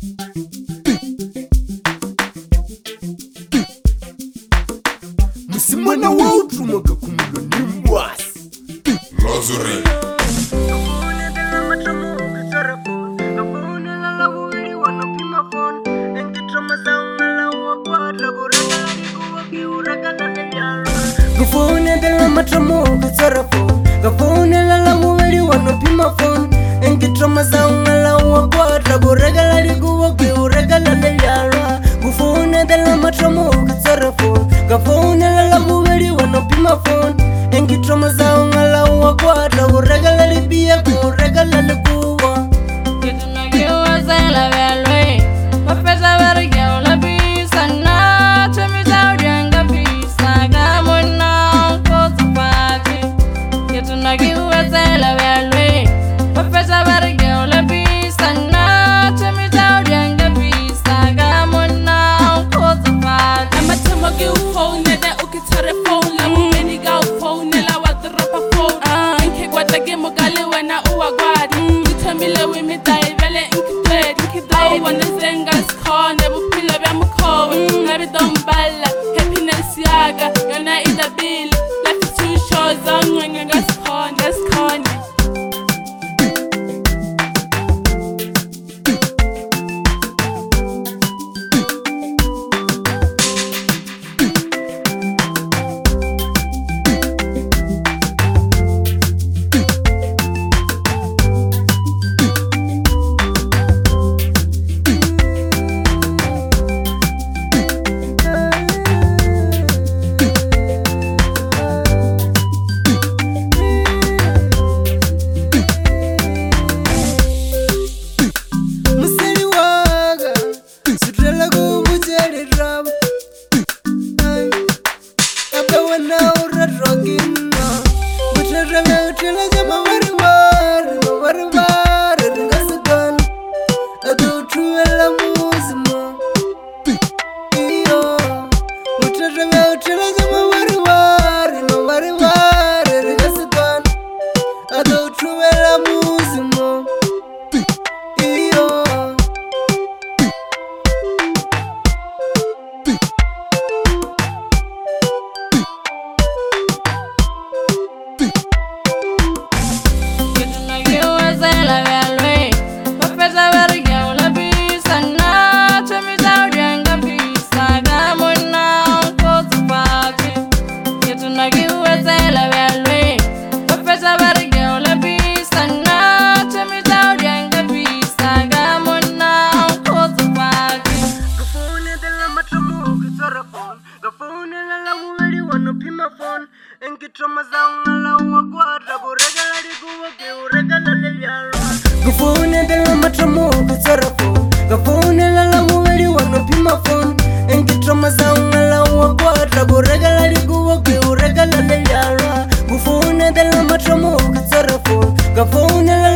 Musimwana wa utumaga kumuloni mbwasi Lazuri Gafone de la matramo kutsarafo Gafone la mubiri wanopima phone Engitroma zaunga la wakwata Guregala liguwa kiuregala leyalwa Gafone de la matramo kutsarafo Gafone la mubiri wanopima phone Engitroma zaunga la wakwata Guregala libia kuregala liguwa Kituna kiwa zela velwe Mapesa vergea ula bisa na Chemita udianga bisa Gamuna kozu pati Kituna kiwa zela velwe Mapesa vergea ula bisa na Chemita udianga bisa Gamuna kozu pati Amatemo phone nela ukitare phone la mumeni ga phone nela wadropa phone Inke gwata gemo gale wena uwa gwadi Utamile wimi dai vele inkidwed wana zenga skone bupila bya mukhowe Nabi dombala happiness yaga Yona idabili Life is too short zangwenga ngaskone Museri waga Sutrela kubujeri raba Ape wana ura rogina Butere me utila jama wari Ringasagan Ado utuwela muzima Iyo Butere me utila jama wari Ringasagan Ado utuwela muzima Iyo Kituna kiwa zela velwe Mapesa vergea ula bisa na Chemita udianga bisa Gamuna kozu pati Kituna kiwa zela velwe Mapesa vergea ula bisa na Chemita udianga bisa Gamuna kozu pati Gafone de la matramo kutsara phone Gafone la mubiri wanopima phone Engitroma zaunga la wakwata Guregala liguwa kiuregala leyalwa Gafone de la matramo kutsara phone Gafone la mubiri wanopima phone Engitroma zaunga la wakwata Guregala liguwa kiuregala leyalwa Gafone de la matramo kutsara phone Gafone